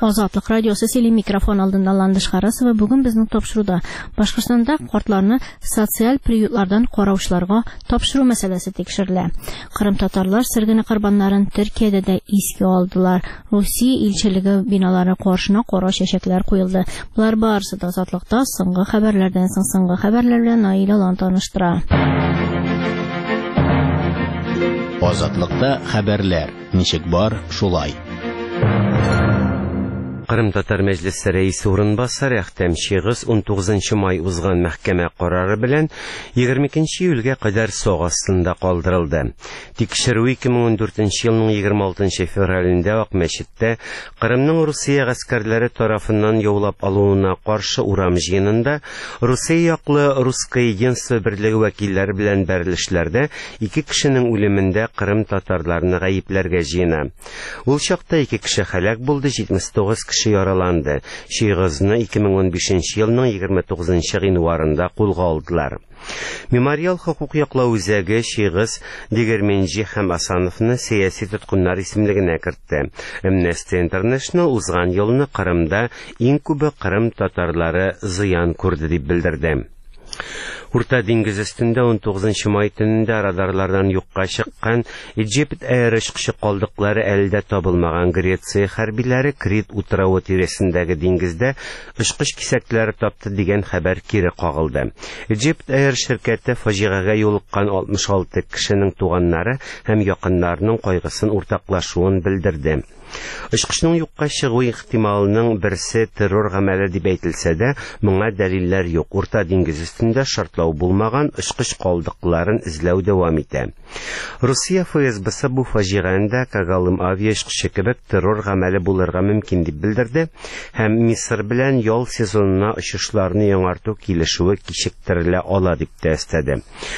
Азатлык радиосы сели микрофон алдында Ландыш Харасова бүген безнең тапшыруда Башкортстанда картларны социаль приютлардан караучыларга тапшыру мәсьәләсе тикшерелә. Кырым татарлар сөргене корбаннарын Төркиядә дә искә алдылар. Русия илчелеге биналары каршына кара чәчәкләр куелды. Булар барысы да Азатлыкта соңгы хәбәрләрдән соңгы хәбәрләр белән Наил Алан таныштыра. Азатлыкта хәбәрләр. Ничек бар, шулай. Кырым татар мәҗлесе рәисе урынбасары Әхтәм Шигыз 19 май узган мәхкәмә карары белән 22 июльгә кадәр сок астында калдырылды. Тикшерү 2014 елның 26 февралендә Ак мәчеттә Кырымның Русия гаскәрләре тарафыннан яулап алуына каршы урам җыенында Русия яклы Русское единство берлеге вәкилләре белән бәрелешләрдә 2 кешенең үлемендә Кырым татарларны гаепләргә җыена. Ул чакта 2 кеше һәлак булды, 79 кеше яраланды. Шигызны 2015 елның 29 гыйнварында кулга алдылар. Мемориал хукук яклау үзәге Шигыз, Дегерменджи һәм Асановны сәяси тоткыннар исемлегенә кертте. Amnesty International узган елны Кырымда иң күбе Кырым татарлары зыян күрде дип белдерде. Урта диңгез өстендә 19 май төнендә радарлардан юкка чыккан Египет аэрочкычы калдыклары әлдә табылмаган Греция хәрбиләре Крит утравы тирәсендәге диңгездә очкыч кисәкләре тапты дигән хәбәр кире кагылды. Египет аэр ширкәте фаҗигагә юлыккан 66 кешенең туганнары һәм якыннарының кайгысын уртаклашуын белдерде. Очкычның юкка чыгу ихтималының берсе террор гамәле дип әйтелсә дә, моңа дәлилләр юк. Урта диңгез өстендә шартлау булмаган очкыч калдыкларын эзләү дәвам итә. Русия ФСБсы бу фаҗиганда Кагалым авиачкычы кебек террор гамәле булырга мөмкин дип белдерде һәм Мисыр белән ял сезонына очышларны яңарту килешүе кичектерелә ала дип тәэстэде.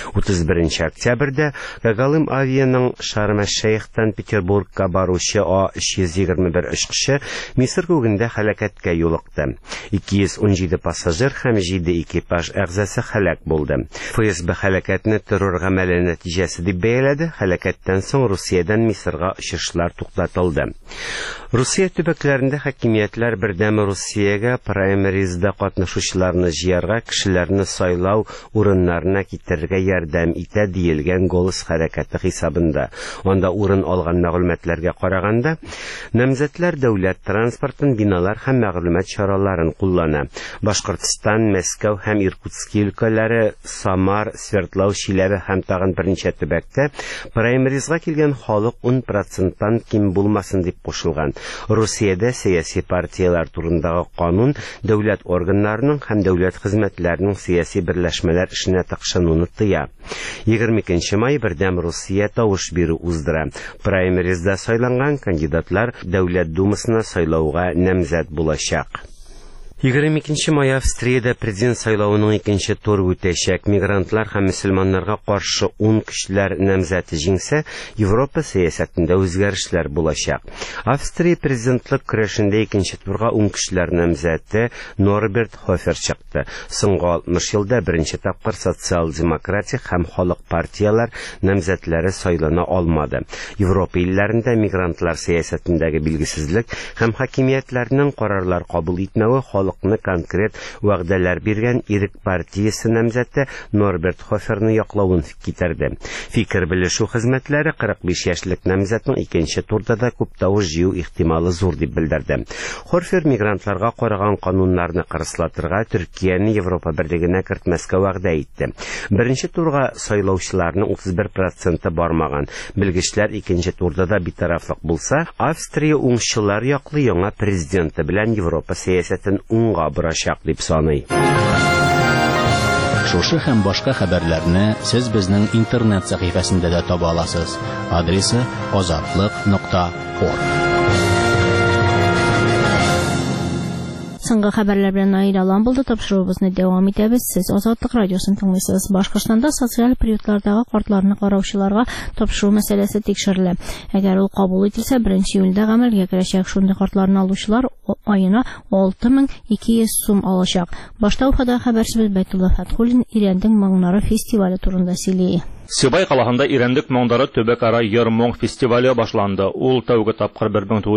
31 октябрьдә Кагалым авианың Шарм-эш-Шейхтан Петербургка баручы А321 очкычы Мисыр күгендә һәлакәткә юлыкты. 217 пассажир һәм 7 экипаж әгъзасы һәлак булды. ФСБ һәлакәтне террор гамәле нәтиҗәсе дип бәяләде. Һәлакәттән соң Русиядән Мисырга очышлар туктатылды. Русия төбәкләрендә хакимиятләр бердәм Русиягә праймеризда катнашучыларны җыярга, кешеләрне сайлау урыннарына китерергә ярдәм итә диелгән Голос хәрәкәте хисабында. Анда урын алган мәгълүматларга караганда, намзәтләр дәүләт транспортын, биналар һәм мәгълүмат чараларын куллана. Башкортстан, Мәскәү һәм Иркутск өлкәләре, Самар, Свердлов, Чиләбе һәм тагын берничә төбәктә праймеризга килгән халык 10%-тан ким булмасын дип кушылган. Русиядә сәяси партиялар турындагы канун дәүләт органнарының һәм дәүләт хезмәтләренең сәяси берләшмәләр эшенә тыкшынуны тыя. 22 май бердәм Русия тавыш бирү уздыра. Праймеризда сайланган кандидатлар Дәүләт Думасына сайлауга намзәт булачак. 22 май Австриядә президент сайлауының икенче туры үтәчәк. Мигрантлар һәм мөселманнарга каршы 10 кешеләр намзәте җиңсә, Европа сәясәтендә үзгәрешләр булачак. Австрия президентлык көрәшендә икенче турга 10 кешеләр намзәте Норберт Хофер чыкты. Соңгы 60 елда беренче тапкыр социал-демократик һәм халык партиялар намзәтләре сайлана алмады. Европа илләрендә мигрантлар сәясәтендәге билгесезлек һәм хакимиятләрнең карарлар кабул итмәве халыкны конкрет вәгъдәләр биргән Ирек партиясе намзәте Норберт Хоферны яклавын китерде. Фикер белешү хезмәтләре 45 яшьлек намзәтнең икенче турда да күп тавыш җыю ихтималы зур дип белдерде. Хофер мигрантларга караган кануннарны кырыслатырга, Төркияне Европа берлегенә кертмәскә вәгъдә итте. Беренче турга сайлаучыларның 31% бармаган. Белгечләр икенче турда да битарафлык булса, Австрия уңчылар яклы яңа президенты белән Европа сәясәтен уңга бурачак дип саный. Шушы һәм башка хәбәрләрне сез безнең интернет сәхифәсендә дә таба аласыз. Адресы azatlyk.org. Соңгы хәбәрләр белән Наил Алан булды. Тапшыруыбызны дәвам итәбез. Сез Азатлык радиосын тыңлыйсыз. Башкортстанда социаль приютлардагы картларны караучыларга тапшыру мәсьәләсе тикшерелә. Әгәр ул кабул ителсә, 1 июльдә гамәлгә керәчәк. Шундый картларны алучылар аена 6200 сум алачак. Башта Уфада хәбәрчебез Бәйтулла Фәтхуллин Ирәндең моңнары фестивале турында сөйли. Сибай калаһында Ирәндек моңдары төбәк-ара йыр-моң фестивале башланды. Ул тәүге тапкыр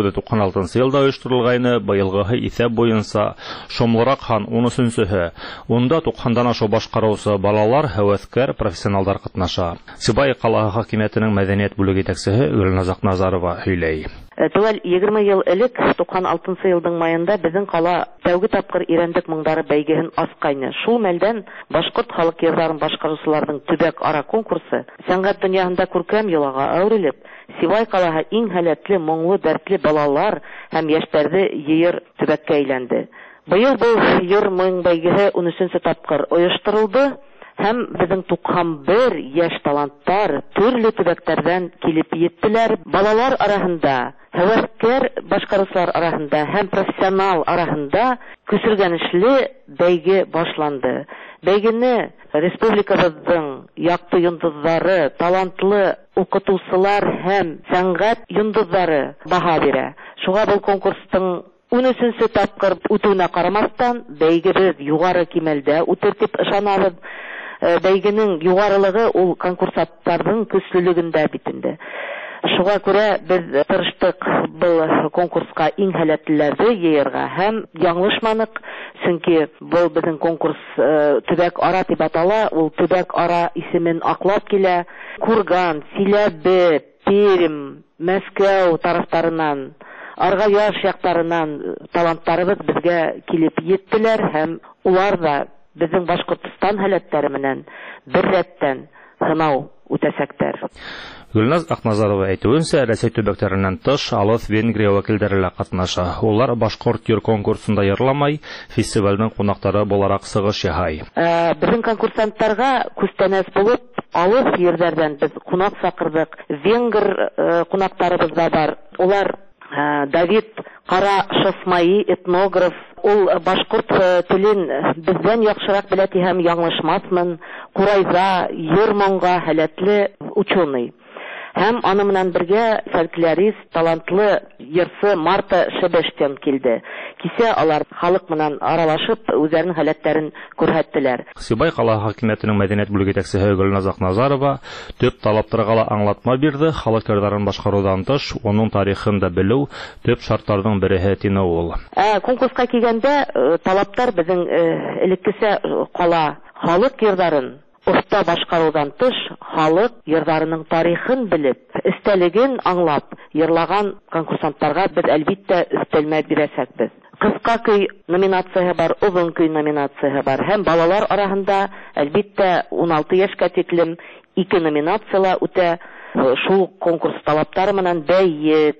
1996 елда оештырылгайны, быелгыһы исәп буенча шомлырак хан 13-сеһе. Унда 90-дан ашу башкаручы балалар, һәвәскәр, профессионалдар катнаша. Сибай калаһы хакимиятенең мәдәният бүлеге итәкчесе Гөлназ Акназарова һөйләй. Тәвәл 20 ел элек 96 елның майында безнең кала тәүге тапкыр Ирәндек моңдары бәйгеһен аскайны. Шул мәлдән башкорт халык йырларын башкаручыларның төбәк-ара конкурсы сәнгать дөньясында күркәм йолага әверелеп, Сибай калаһы иң һәләтле, моңлы, дәртле балалар һәм яшьләрне йыр төбәккә әйләнде. Быел бу йыр-моң бәйгеһе 13-нче тапкыр оештырылды. Һәм безнең 91 яшь таланттар төрле төбәкләрдән килеп йеттеләр. Балалар арасында, һәвәскәр башкаручылар арасында һәм профессионал арасында көсөргәнешле бәйге башланды. Бәйгене республикабызның якты йондызлары, талантлы укытучылар һәм сәнгать йондызлары баһа бирә. Шуңа бу конкурстың 13-нче тапкыр үтүенә карамастан, бәйгебез югары кимәлдә үтер дип ышанабыз. Бәйгенең югарылыгы ул конкурсантларның көчлелегендә битенде. Шуңа күрә без тырыштык бу конкурска иң һәләтлеләрне йыярга һәм яңлышманык, чөнки бу безнең конкурс төбәк-ара дип атала, ул төбәк-ара исемен аклап килә. Курган, Силәбе, Пермь, Мәскәү тарафтарыннан, Аргаяш яктарыннан талантларыбыз безгә килеп йеттеләр һәм улар да безнең Башкортстан һәләтләре менән бер рәттән сынау үтәсәктәр. Гөлназ Акназарова әйтүенчә, Рәсәй төбәкләреннән тыш, алыс Венгрия вәкилләре лә катнаша. Улар башкорт йыр конкурсында йырламай, фестивальнең кунаклары буларак сыгыш яһай. Безнең конкурсантларга күстәнәс булып, алыс йирләрдән без кунак сакырдык. Венгр кунактарыбыз да бар. Улар Давид Кара Шосмаи, этнограф, ул башкорт телен бездән яхшырак белә һәм яңлышмасмын. Курайза, йыр-моңга һәләтле ученый. Һәм аны менән бергә фольклорист, талантлы йырчы Марта Шебештен килде. Кисә алар халык менән аралашып, үзләренең һәләтләрен күрһәттеләр. Сибай калаһы хакимиятенең мәдәният бүлеге итәкчесе Гөлназ Акназарова төп талаптарга аңлатма бирде. Халык йырларын башкарудан тыш, оның тарихын да белү төп шартларның бере тине ул. Конкурска килгәндә талаптар безнең элеккечә кала халык йырларын уста башкарудан тыш, халык йырларының тарихын белеп, истәлеген аңлап йырлаган конкурсантларга без әлбиттә өстәлмә бирәсәкбез. Кыска көй номинациясе бар, озын көй номинациясе бар. Һәм балалар арасында әлбиттә 16 яшькә тиклем 2 номинациялар үтә. Шул конкурс талаптары менән бәйет,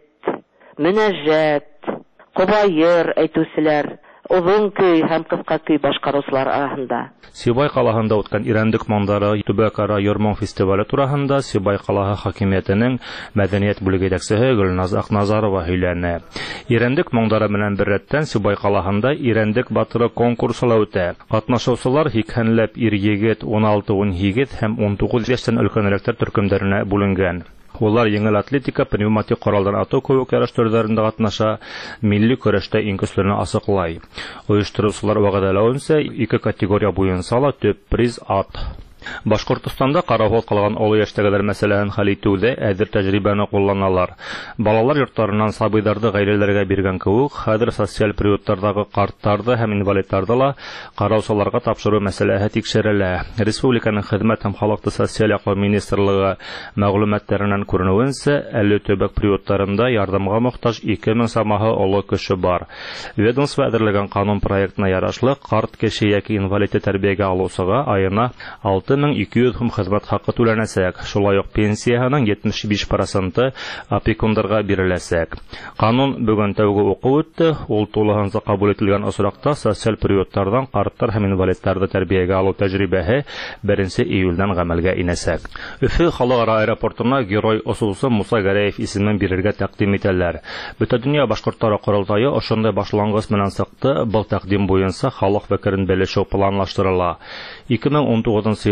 мөнәҗәт, кобайыр әйтүселәр, озын көй һәм кыска көй башкаручылар арасында. Сибай калаһында үткән Ирәндек моңдары төбәк-ара йыр-моң фестивале турында Сибай калаһы хакимиятенең мәдәният бүлеге итәкчесе Гөлназ Акназарова һөйләнә. Ирәндек моңдары белән бер рәттән Сибай калаһында Ирәндек батыры конкурсы үтә. Катнашучылар икәнләп ир-егет, 16-17 һәм 19 яшьтән өлкәнрәктәр төркемнәренә бүленгән. Улар еңел атлетика, пневматик коралдан ату кебек ярыш төрләрендә катнаша, милли көрәштә иң көчлеләрне асыклай. Оештыручылар вәгъдәләвенчә, 2 категория буенча ла төп приз ат. Башкортстанда каравыл кылган олы яшьтәгеләр мәсьәләһен хәл итүдә әзер тәҗрибәне кулланалар. Балалар йортларыннан сабыйларны гаиләләргә биргән кебек, хәзер социаль приютлардагы картларны һәм инвалидларны ла караучыларга тапшыру мәсьәләһе тикшерелә. Республиканың хезмәт һәм халыкны социаль яклау министрлыгы мәгълүматларыннан күренүенчә, әле төбәк приютларында ярдәмгә мохтаҗ 2000 самаһы олы кеше бар. Ведомство әзерләгән канун проектына ярашлы, карт кеше яки инвалидны тәрбиягә алучыга аена 6200 сум хезмәт хакы түләнәсәк. Шулай ук пенсияның 75% опекундарга биреләсәк. Канун бүген тәүге уку үтте. Ул тулыгынча кабул ителгән осракта социаль приютлардан карттар һәм инвалидларны тәрбиягә алу тәҗрибәһе 1 июльдән гамәлгә инәсәк. Өфе халыкара аэропортына герой осучы Муса Гәрәев исемен бирергә тәкъдим итәләр. Бөтендөнья башкортлары курултайы ошондай башлангыч менән сыкты. Был тәкъдим буенча халык фикерен белешү планлаштырыла. 2019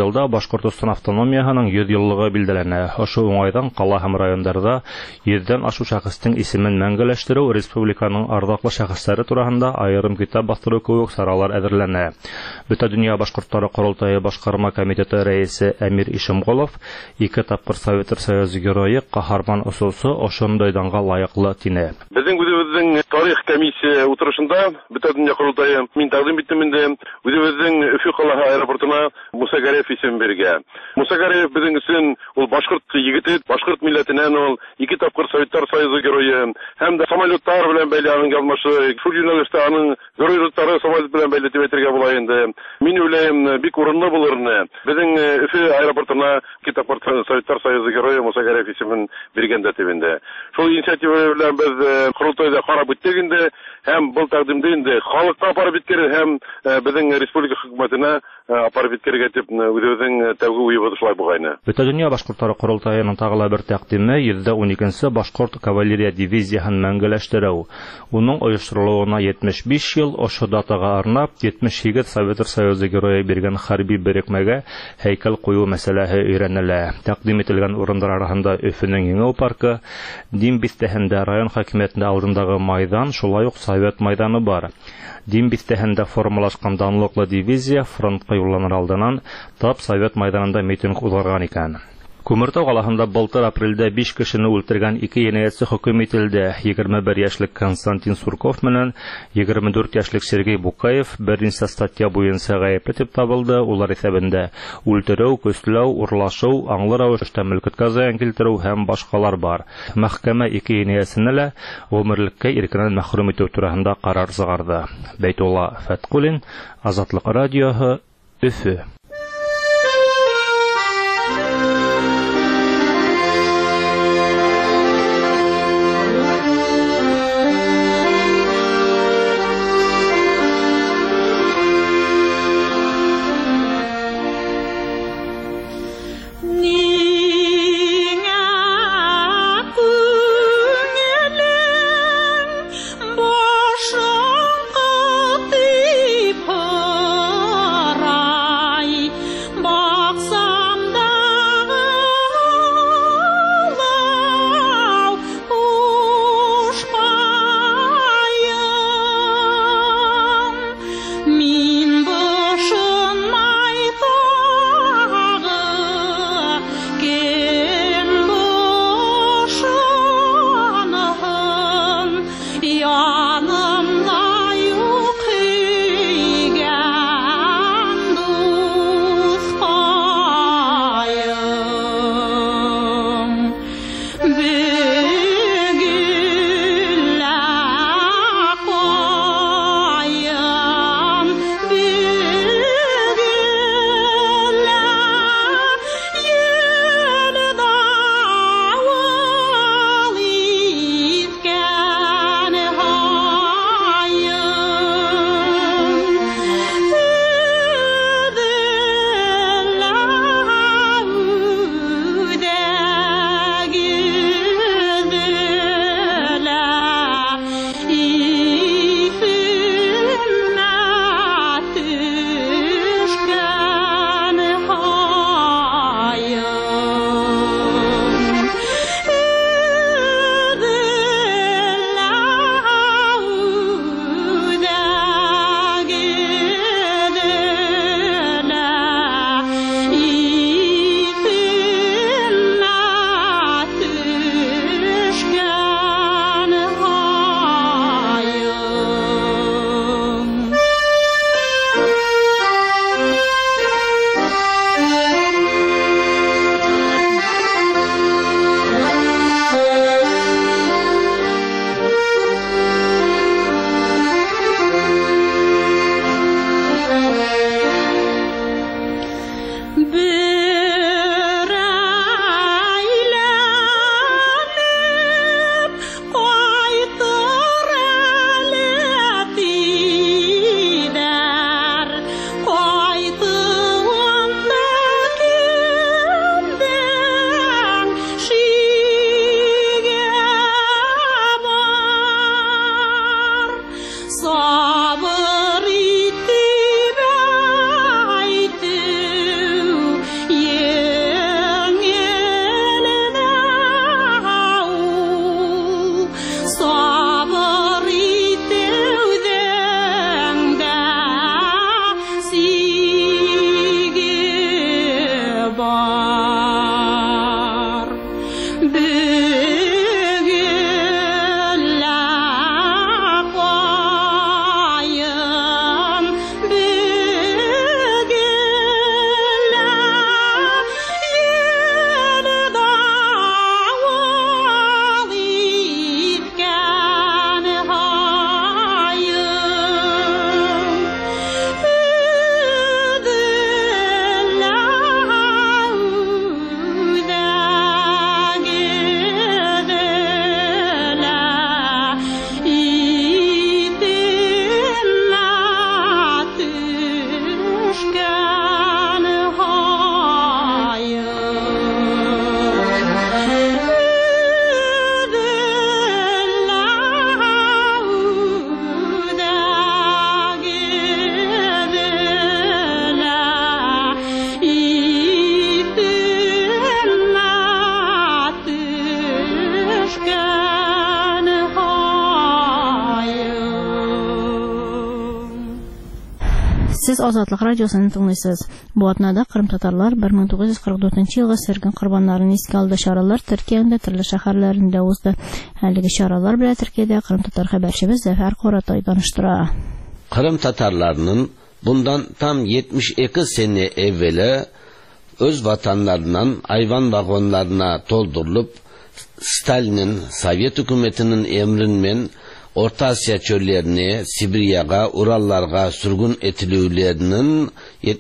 елда Башкортстан автономиясының 100 еллыгы билдәләнә. Ошо уңайдан кала һәм районнарда 100дән ашу шәхестең исемен мәңгеләштерү, республиканың ардаклы шәхесләре турында аерым китап бастыру кебек саралар әзерләнә. Бөтә дөнья башкортлары курултайы башкарма комитеты рәисе Әмир Ишемголов 2 тапкыр Совет Союзы герое, каһарман осысы ошондой данга лайыклы тине. Безнең үзебезнең тарих комиссия утырышында бөтә дөнья курултайы мин тәкъдим иттем инде үзебезнең Өфе каласы аэропортына Муса Гариев исем биргән. Муса Гариев безнең өчен ул башкорт егете, башкорт милләтеннән ул 2 тапкыр Советтар Союзы герое һәм дә самолетлар белән бәйле аның язмышы, шул юнәлештә аның геройлыктары самолет белән бәйле дип әйтергә була инде. Мин уйлыйм, бик урынлы булырны. Безнең Өфе аэропортына 2 тапкыр Советтар Союзы герое Муса Гариев исемен биргәндә тибенде. Шул инициатива белән без курултайда карап үттек инде һәм бу тәкъдимдә инде халыкка апарып биткән һәм безнең республика хөкүмәтенә апарып биткәргә дип үзебезнең тәүге уебыз шулай булгайны. Бөтә дөнья башкортлары курултаеның тагыла бер тәкъдиме 112-нче башкорт кавалерия дивизиясын мәңгеләштерү. Уның оештырылуына 75 ел, ошо датага арнап 78 Совет Союзы герое биргән хәрби берекмәгә һәйкәл кую мәсьәләсе өйрәнелә. Тәкъдим ителгән урыннар арасында Өфенең Еңел паркы, Дим бистәһендә район хакимиятендә алдындагы майдан, шулай ук Совет майданы бар. Дим бистәһендә формалашкан данлыклы дивизия фронтка юлланыр алдыннан тап Совет майданында митинг узарган икән. Күмертау каласында былтыр апрельдә 5 кешене үлтергән 2 енәятче хөкем ителде. 21 яшьлек Константин Сурков менән 24 яшьлек Сергей Букаев берничә статья буенча гаепле дип табылды. Улар исәбендә үлтерү, көсләү, урлашу, аңлы рәвештә мөлкәткә зыян килтерү һәм башкалар бар. Мәхкәмә 2 енәятчене лә гомерлеккә иркеннән мәхрүм итү турында карар чыгарды. Бәйтулла Фәткулин, Азатлык радиоһы, Өфе. Siz Azadlık Radyosu'nu dinliyorsunuz. Bu atnada Kırım Tatarlar 1944 yılga sürgün kurbanlarını eski aldı. Şaralar Türkiye'nin türlü şehirlerinde uzdu. Həligi şaralar bile Türkiye'de Kırım Tatar haberçimiz Zafer Koratay danıştıra. Kırım Tatarlarının bundan tam 72 sene evvela öz vatanlarından hayvan vagonlarına doldurulup Stalin'in Sovyet hükümetinin emrinmen Orta Asya çöllerini Sibirya'ga, Urallarga sürgün etilülerinin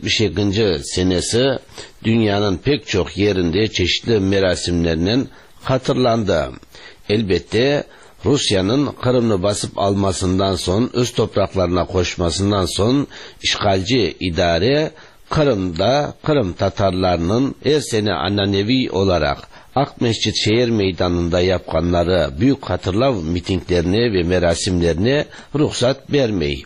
72. senesi dünyanın pek çok yerinde çeşitli merasimlerinin hatırlandı. Elbette Rusya'nın Kırım'ı basıp almasından son, öz topraklarına koşmasından son işgalci idare Kırım'da Kırım Tatarlarının her sene ananevi olarak Akmescit şehir meydanında yapkanları büyük hatırlav mitinglerine ve merasimlerine ruhsat vermeyi.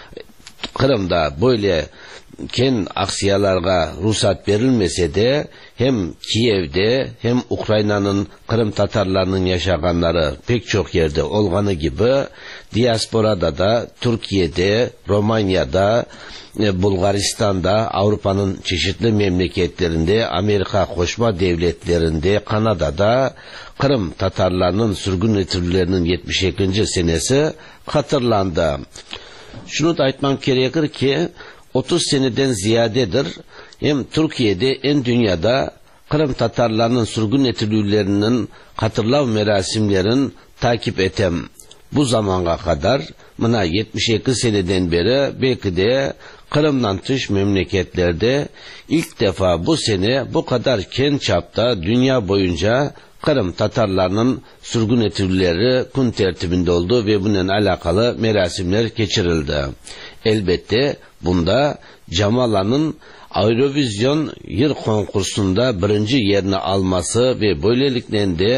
Kırım'da böyle ken aksiyalarga ruhsat verilmese de hem Kiev'de hem Ukrayna'nın Kırım Tatarlarının yaşaganları pek çok yerde olganı gibi diasporada da Türkiye'de, Romanya'da, Bulgaristan'da, Avrupa'nın çeşitli memleketlerinde, Amerika koşma devletlerinde, Kanada'da Kırım Tatarlarının sürgün etirilerinin 72. senesi hatırlandı. Şunu da aytmam gerekir ki 30 seneden ziyadedir hem Türkiye'de hem dünyada Kırım Tatarlarının sürgün etirilerinin hatırlav merasimlerin takip etem. Bu zamana kadar buna 72 seneden beri belki de Kırım'dan dış memleketlerde ilk defa bu sene bu kadar ken çapta dünya boyunca Kırım Tatarlarının sürgün etirileri gün tertibinde oldu ve bununla alakalı merasimler geçirildi. Elbette bunda Jamala'nın Eurovision Yır konkursunda birinci yerini alması ve böylelikle de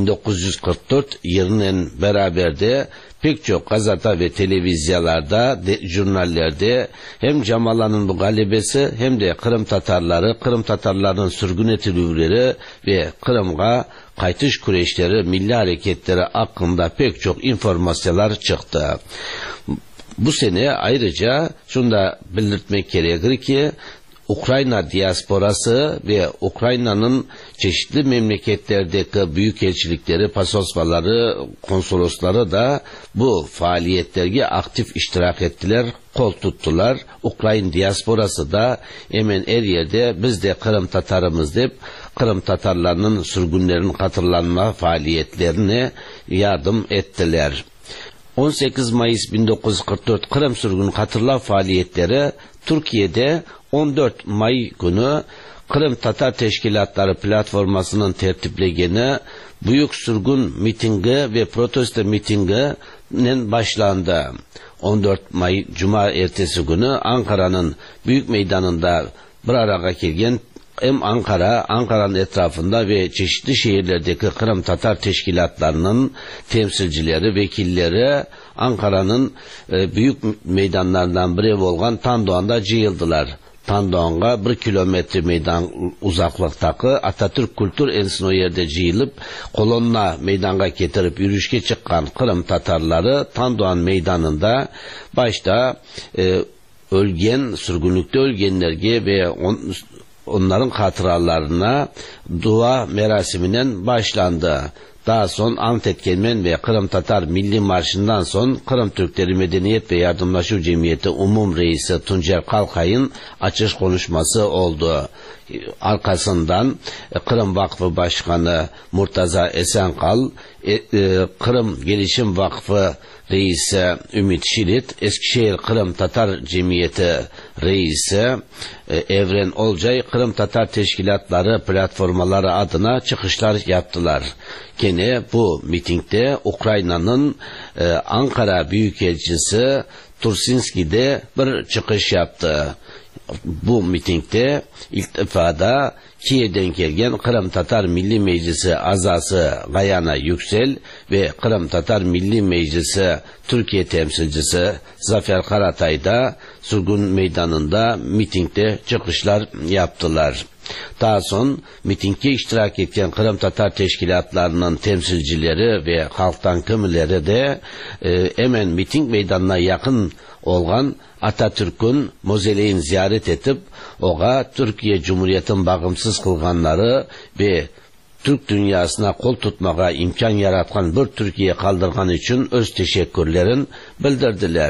1944 yılının beraber de pek çok gazete ve televizyalarda, jurnallerde hem Jamala'nın bu galibesi hem de Kırım Tatarları, Kırım Tatarlarının sürgün etirileri ve Kırım'a kaytış kureşleri, milli hareketleri hakkında pek çok informasyonlar çıktı. Bu sene ayrıca şunu da belirtmek gerekir ki Ukrayna diasporası ve Ukrayna'nın çeşitli memleketlerdeki büyükelçilikleri, pasolosları, konsolosları da bu faaliyetlerge aktif iştirak ettiler, kol tuttular. Ukrayna diasporası da hemen her yerde biz de Kırım Tatarımız deyip Kırım Tatarlarının sürgünlerin hatırlanma faaliyetlerine yardım ettiler. 18 Mayıs 1944 Kırım sürgünü hatırla faaliyetleri Türkiye'de 14 May günü Kırım Tatar Teşkilatları platformasının tertiplegeni büyük sürgün mitingi ve protesto mitinginin başlandı. 14 May Cuma ertesi günü Ankara'nın büyük meydanında bir araya gelgen hem Ankara'nın etrafında ve çeşitli şehirlerdeki Kırım Tatar teşkilatlarının temsilcileri, vekilleri Ankara'nın büyük meydanlarından biri olan Tandoğan'da cıyıldılar. Tandoğan'a 1 kilometre meydan uzaklıktaki Atatürk Kültür Enstitüsü yerde cıyılıp kolonna meydana getirip yürüyüşe çıkan Kırım Tatarları Tandoğan meydanında başta sürgünlükte ölgenlerge ve onların hatıralarına dua merasiminden başlandı. Daha son ant etkenmen ve Kırım Tatar Milli Marşı'ndan son Kırım Türkleri Medeniyet ve Yardımlaşma Cemiyeti Umum Reisi Tuncer Kalkay'ın açış konuşması oldu. Arkasından Kırım Vakfı Başkanı Murtaza Esenkal, Kırım Gelişim Vakfı Reisi Ümit Şilit, Eskişehir Kırım Tatar Cemiyeti Reisi Evren Olcay, Kırım Tatar Teşkilatları platformaları adına çıkışlar yaptılar. Gene bu mitingde Ukrayna'nın Ankara Büyükelçisi Tursinski'de bir çıkış yaptı. Bu mitingde ilk defa da Kiev'den gelgen Kırım Tatar Milli Meclisi azası Gayana Yüksel ve Kırım Tatar Milli Meclisi Türkiye temsilcisi Zafer Karatay da sürgün meydanında mitingde çıkışlar yaptılar. Daha son mitingde iştirak etken Kırım Tatar teşkilatlarının temsilcileri ve halktan kimileri de hemen miting meydanına yakın olgan Atatürk'ün mozeleyin ziyaret etip oğa Türkiye Cumhuriyeti'nin bağımsız kılganları ve Türk dünyasına kol tutmağa imkan yaratkan bir Türkiye kaldırgan için öz teşekkürlerin bildirdiler.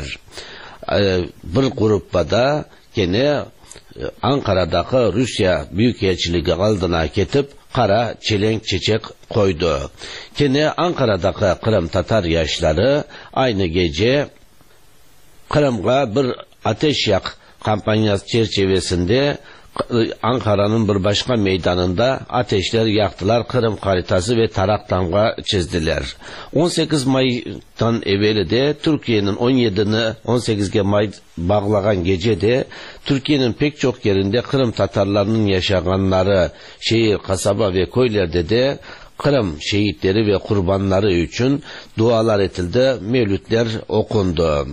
Bir gruppa da gene Ankara'daki Rusya Büyükelçiliği aldına ketip kara çelenk çiçek koydu. Gene Ankara'daki Kırım Tatar yaşları aynı gece Kırım'a bir ateş yak kampanyası çerçevesinde Ankara'nın bir başka meydanında ateşler yaktılar, Kırım haritası ve tarak damga çizdiler. 18 May'dan evveli de Türkiye'nin 17'ni 18 May bağlayan gecede Türkiye'nin pek çok yerinde Kırım Tatarlarının yaşayanları şehir, kasaba ve köylerde de Kırım şehitleri ve kurbanları için dualar edildi, mevlütler okundu.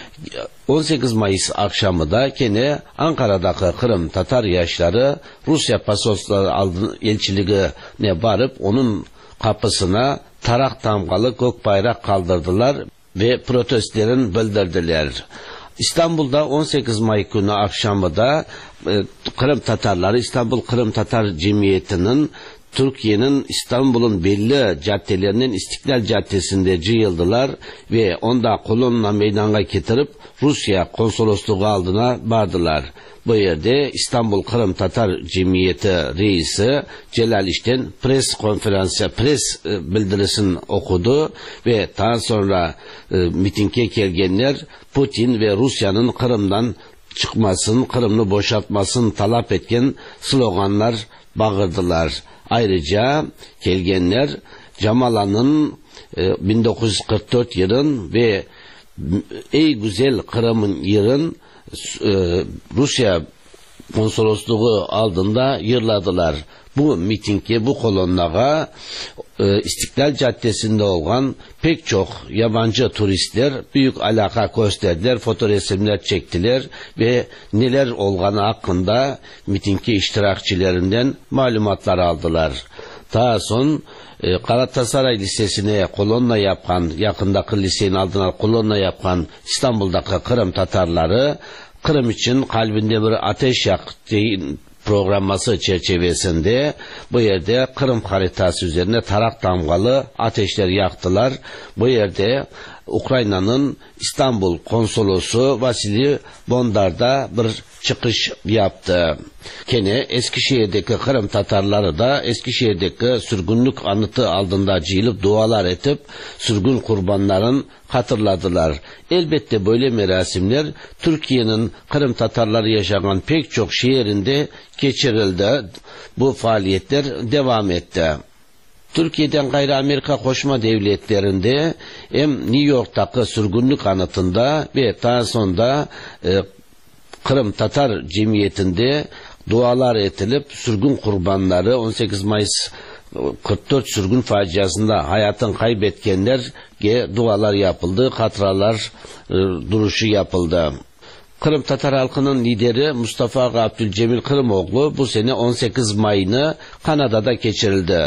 18 Mayıs akşamı da gene Ankara'daki Kırım Tatar yaşları Rusya Pasolosluğu elçiliğine varıp onun kapısına tarak damgalı gök bayrak kaldırdılar ve protestlerini bildirdiler. İstanbul'da 18 May günü akşamı da Kırım Tatarları İstanbul Kırım Tatar Cemiyeti'nin Türkiye'nin İstanbul'un belli caddelerinin İstiklal Caddesi'nde yığıldılar ve onda kolonla meydana getirip Rusya konsolosluğu aldına vardılar. Bu yerde İstanbul Kırım Tatar Cemiyeti reisi Celal İşten pres bildirisini okudu ve daha sonra mitinge gelgenler Putin ve Rusya'nın Kırım'dan çıkmasın, Kırım'ı boşaltmasını talep etken sloganlar bağırdılar. Ayrıca gelgenler Camalan'ın 1944 yılın ve ey güzel Kırım'ın yılın Rusya konsolosluğu aldığında yırladılar. Bu mitinge, bu kolonlara İstiklal Caddesi'nde olan pek çok yabancı turistler büyük alaka gösterdiler, fotoresimler çektiler ve neler olganı hakkında mitinge iştirakçilerinden malumatlar aldılar. Daha son Galatasaray Lisesi'ne kolonna yapan, yakındaki lisenin aldığına kolonna yapan İstanbul'daki Kırım Tatarları Kırım için kalbinde bir ateş yaktı programması çerçevesinde bu yerde Kırım haritası üzerine tarak damgalı ateşler yaktılar. Bu yerde Ukrayna'nın İstanbul konsolosu Vasili Bondar da bir çıkış yaptı. Gene Eskişehir'deki Kırım Tatarları da Eskişehir'deki sürgünlük anıtı aldığında cihilip dualar edip sürgün kurbanların hatırladılar. Elbette böyle merasimler Türkiye'nin Kırım Tatarları yaşayan pek çok şehrinde geçirildi. Bu faaliyetler devam etti. Türkiye'den gayrı Amerika Koşma Devletleri'nde hem New York'taki sürgünlük anıtında ve daha sonra Kırım Tatar Cemiyeti'nde dualar edilip sürgün kurbanları 18 Mayıs 44 sürgün faciasında hayatını kaybetkenlerge dualar yapıldı, hatıralar duruşu yapıldı. Kırım Tatar halkının lideri Mustafa Abdülcemil Kırımoğlu bu sene 18 Mayı'nı Kanada'da geçirildi.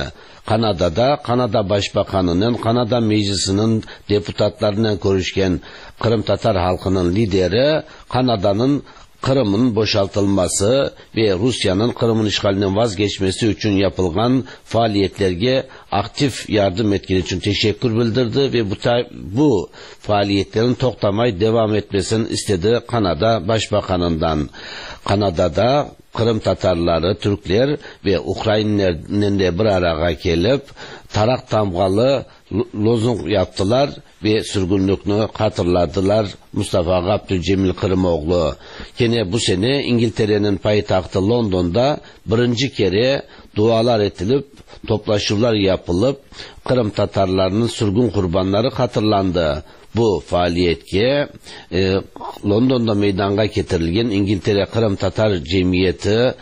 Kanada Başbakanı'nın, Kanada Meclisi'nin deputatlarıyla görüşken Kırım Tatar halkının lideri Kanada'nın Kırım'ın boşaltılması ve Rusya'nın Kırım'ın işgalinden vazgeçmesi için yapılgan faaliyetlerge aktif yardım ettiği için teşekkür bildirdi ve bu faaliyetlerin toktamay devam etmesini istedi Kanada Başbakanı'ndan. Kanada'da Kırım Tatarları, Türkler ve Ukraynalıların da bir araya gelip tarak damgalı lozung yaptılar ve sürgünlükünü hatırladılar Mustafa Abdülcemil Kırımoğlu. Gene bu sene İngiltere'nin payitahtı London'da birinci kere dualar edilip toplaşmalar yapılıp Kırım Tatarlarının sürgün kurbanları hatırlandı. Bu faaliyetke London'da meydana getirilgen İngiltere Kırım Tatar Cemiyeti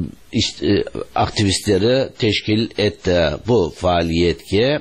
aktivistleri teşkil etti. Bu faaliyetke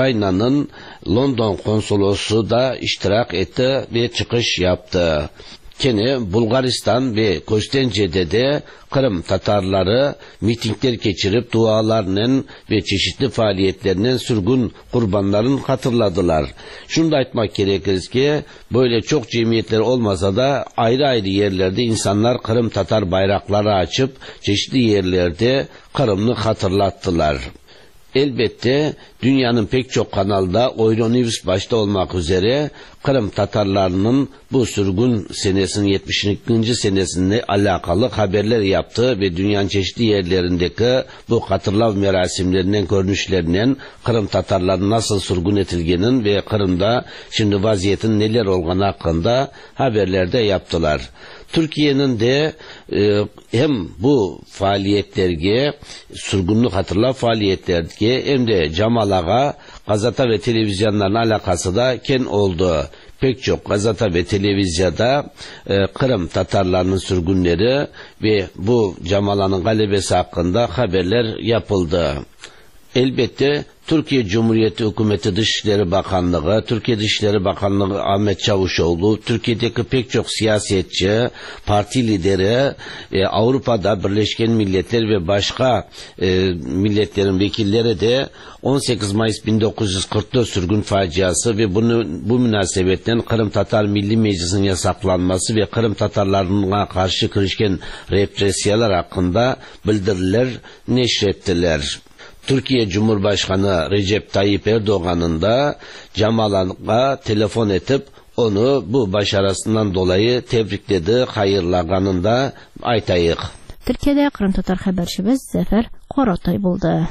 Ukrayna'nın London konsolosu da iştirak etti ve çıkış yaptı. Kene Bulgaristan ve Kostence'de de Kırım Tatarları mitingler geçirip dualarının ve çeşitli faaliyetlerinin sürgün kurbanların hatırladılar. Şunu da aytmak gerekir ki böyle çok cemiyetler olmasa da ayrı ayrı yerlerde insanlar Kırım Tatar bayrakları açıp çeşitli yerlerde Kırım'ı hatırlattılar. Elbette dünyanın pek çok kanalda Euronews başta olmak üzere Kırım Tatarlarının bu sürgün senesinin 72. senesinde alakalı haberler yaptı ve dünyanın çeşitli yerlerindeki bu hatırlav merasimlerinden, görünüşlerinden Kırım Tatarlarının nasıl sürgün edildiğinin ve Kırım'da şimdi vaziyetin neler olduğunu hakkında haberler de yaptılar. Türkiye'nin de hem bu faaliyetlerge, sürgünlük hatırla faaliyetlerge hem de Camalaga gazete ve televizyonların alakası da ken oldu. Pek çok gazete ve televizyada Kırım Tatarlarının sürgünleri ve bu Camala'nın galebesi hakkında haberler yapıldı. Elbette Türkiye Cumhuriyeti Hükümeti Dışişleri Bakanlığı, Türkiye Dışişleri Bakanlığı Ahmet Çavuşoğlu, Türkiye'deki pek çok siyasetçi, parti lideri, Avrupa'da Birleşken Milletler ve başka milletlerin vekilleri de 18 Mayıs 1944 sürgün faciası ve bu münasebetten Kırım Tatar Milli Meclisi'nin yasaklanması ve Kırım Tatarlarına karşı girişken represiyalar hakkında bildiriler neşrettiler. Türkiye Cumhurbaşkanı Recep Tayyip Erdoğan'ın da Camal'a telefon edip onu bu başarısından dolayı tebrikledi, hayırlaganını da aytayıq. Türkiye'de Kırım Tatar haberçimiz Zafer Qoratay buldu.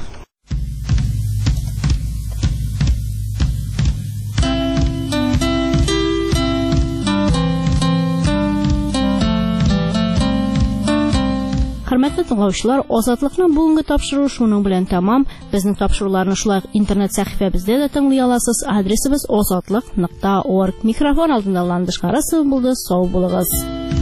Hörmətli dinləyicilər, Azadlıqның bugünkü tapşırığı şunun bilan tamam. Bizning tapşırıqlarni şulay internet səhifəmizdə də dinləyə alasınız. Adresimiz azadlıq.org. Mikrofon altında Landış Qarasov buldu. Sağ olunuz.